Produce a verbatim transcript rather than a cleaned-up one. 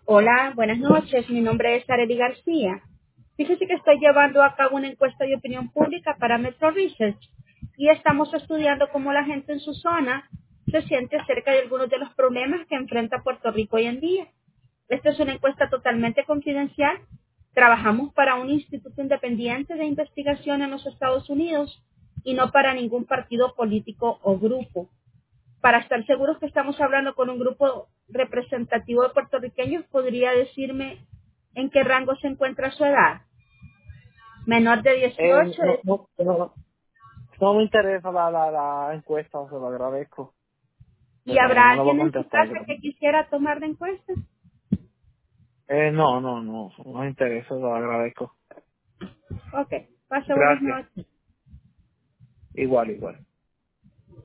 Hola, buenas noches. Mi nombre es Arely García. Fíjese que estoy llevando a cabo una encuesta de opinión pública para Metro Research y estamos estudiando cómo la gente en su zona se siente acerca de algunos de los problemas que enfrenta Puerto Rico hoy en día. Esta es una encuesta totalmente confidencial. Trabajamos para un instituto independiente de investigación en los Estados Unidos y no para ningún partido político o grupo. Para estar seguros que estamos hablando con un grupo representativo de puertorriqueños, ¿podría decirme en qué rango se encuentra su edad? Menor de Eh, dieciocho. no, no, no, no me interesa la, la, la encuesta, se lo agradezco. ¿Y Eh, habrá no le voy a alguien en su contestar. casa que quisiera tomar la encuesta? Eh, no, no, no, no me interesa, se lo agradezco. Ok, pase buenas Gracias. noches. Igual, igual.